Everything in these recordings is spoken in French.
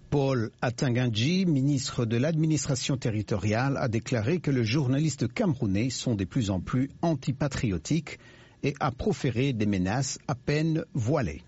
Paul Atangandji, ministre de l'administration territoriale, a déclaré que les journalistes camerounais sont de plus en plus antipatriotiques et a proféré des menaces à peine voilées.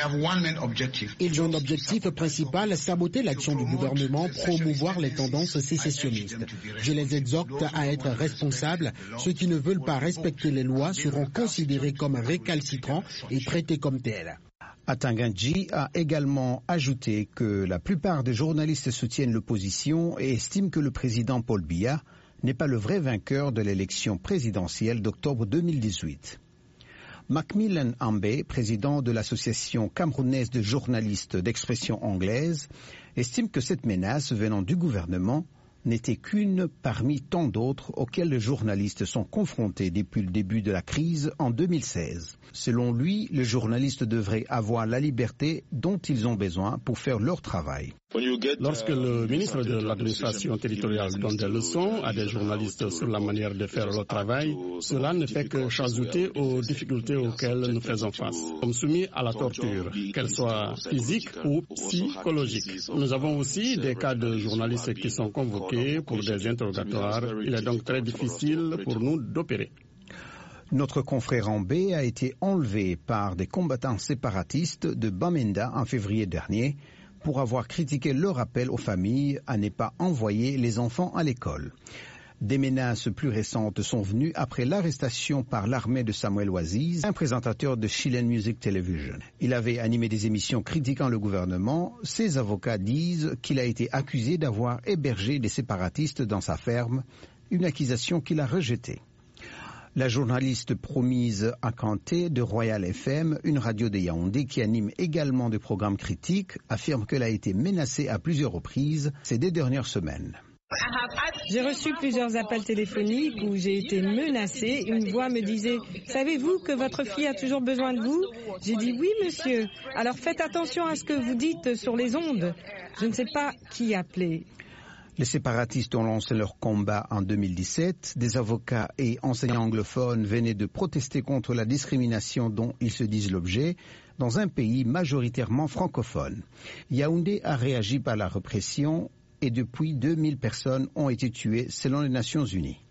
Ils ont un objectif principal, saboter l'action du gouvernement, promouvoir les tendances sécessionnistes. Je les exhorte à être responsables. Ceux qui ne veulent pas respecter les lois seront considérés comme récalcitrants et traités comme tels. Atangandji a également ajouté que la plupart des journalistes soutiennent l'opposition et estiment que le président Paul Biya n'est pas le vrai vainqueur de l'élection présidentielle d'octobre 2018. Macmillan Ambe, président de l'association camerounaise de journalistes d'expression anglaise, estime que cette menace venant du gouvernement n'était qu'une parmi tant d'autres auxquelles les journalistes sont confrontés depuis le début de la crise en 2016. Selon lui, les journalistes devraient avoir la liberté dont ils ont besoin pour faire leur travail. Lorsque le ministre de l'administration territoriale donne des leçons à des journalistes sur la manière de faire leur travail, cela ne fait que s'ajouter aux difficultés auxquelles nous faisons face. Nous sommes soumis à la torture, qu'elle soit physique ou psychologique. Nous avons aussi des cas de journalistes qui sont convoqués pour des interrogatoires. Il est donc très difficile pour nous d'opérer. Notre confrère Ambé a été enlevé par des combattants séparatistes de Bamenda en février dernier pour avoir critiqué leur appel aux familles à ne pas envoyer les enfants à l'école. Des menaces plus récentes sont venues après l'arrestation par l'armée de Samuel Oaziz, un présentateur de Chilean Music Television. Il avait animé des émissions critiquant le gouvernement. Ses avocats disent qu'il a été accusé d'avoir hébergé des séparatistes dans sa ferme, une accusation qu'il a rejetée. La journaliste Promise Akanté de Royal FM, une radio de Yaoundé qui anime également des programmes critiques, affirme qu'elle a été menacée à plusieurs reprises ces 2 dernières semaines. J'ai reçu plusieurs appels téléphoniques où j'ai été menacée. Une voix me disait « Savez-vous que votre fille a toujours besoin de vous ?» J'ai dit « Oui, monsieur. Alors faites attention à ce que vous dites sur les ondes. » Je ne sais pas qui appeler. Les séparatistes ont lancé leur combat en 2017. Des avocats et enseignants anglophones venaient de protester contre la discrimination dont ils se disent l'objet dans un pays majoritairement francophone. Yaoundé a réagi par la répression et depuis 2000 personnes ont été tuées selon les Nations Unies.